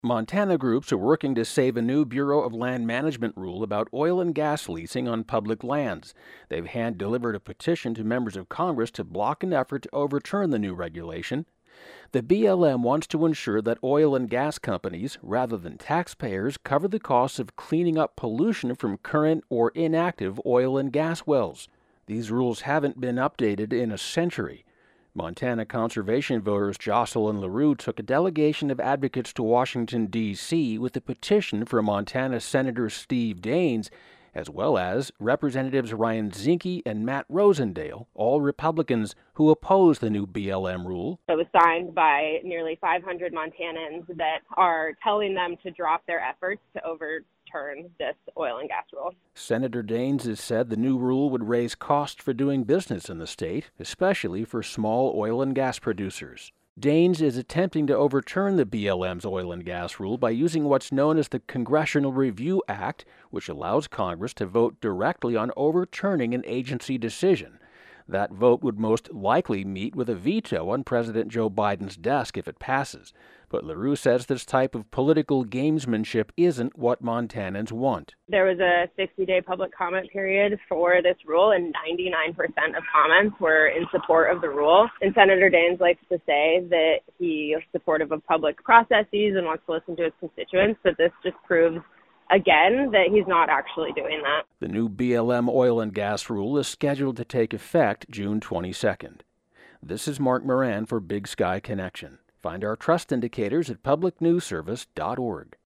Montana groups are working to save a new Bureau of Land Management rule about oil and gas leasing on public lands. They've hand-delivered a petition to members of Congress to block an effort to overturn the new regulation. The BLM wants to ensure that oil and gas companies, rather than taxpayers, cover the costs of cleaning up pollution from current or inactive oil and gas wells. These rules haven't been updated in a century. Montana conservation voters Jocelyn LaRue took a delegation of advocates to Washington, D.C. with a petition for Montana Senator Steve Daines, as well as Representatives Ryan Zinke and Matt Rosendale, all Republicans who oppose the new BLM rule. It was signed by nearly 500 Montanans that are telling them to drop their efforts to overturn this oil and gas rule. Senator Daines has said the new rule would raise costs for doing business in the state, especially for small oil and gas producers. Daines is attempting to overturn the BLM's oil and gas rule by using what's known as the Congressional Review Act, which allows Congress to vote directly on overturning an agency decision. That vote would most likely meet with a veto on President Joe Biden's desk if it passes. But LaRue says this type of political gamesmanship isn't what Montanans want. There was a 60-day public comment period for this rule, and 99% of comments were in support of the rule. And Senator Daines likes to say that he is supportive of public processes and wants to listen to his constituents, but this just proves again that he's not actually doing that. The new BLM oil and gas rule is scheduled to take effect June 22nd. This is Mark Moran for Big Sky Connection. Find our trust indicators at publicnewsservice.org.